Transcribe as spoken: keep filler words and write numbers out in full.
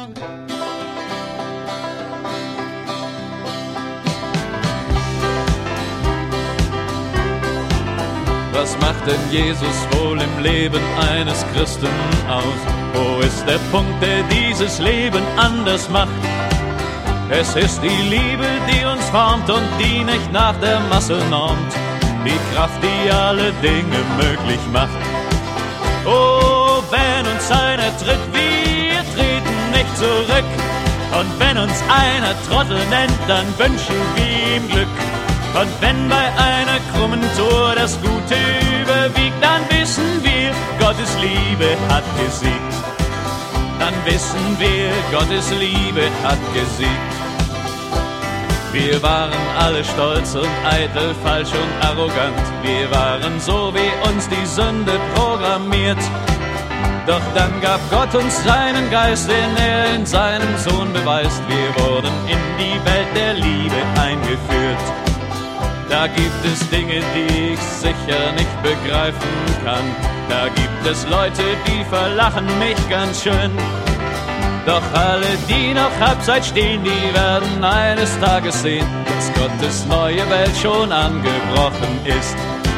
Was macht denn Jesus wohl im Leben eines Christen aus? Wo ist der Punkt, der dieses Leben anders macht? Es ist die Liebe, die uns formt und die nicht nach der Masse normt. Die Kraft, die alle Dinge möglich macht. Oh, wenn uns einer tritt, wir treten nicht zurück. Und wenn uns einer Trottel nennt, dann wünschen wir ihm Glück. Und wenn bei einer krummen Tour das Gute überwiegt, dann wissen wir, Gottes Liebe hat gesiegt. Dann wissen wir, Gottes Liebe hat gesiegt. Wir waren alle stolz und eitel, falsch und arrogant. Wir waren so, wie uns die Sünde programmiert. Doch dann gab Gott uns seinen Geist, den er in seinem Sohn beweist. Wir wurden in die Welt der Liebe eingeführt. Da gibt es Dinge, die ich sicher nicht begreifen kann. Da gibt es Leute, die verlachen mich ganz schön. Doch alle, die noch abseits stehen, die werden eines Tages sehen, dass Gottes neue Welt schon angebrochen ist.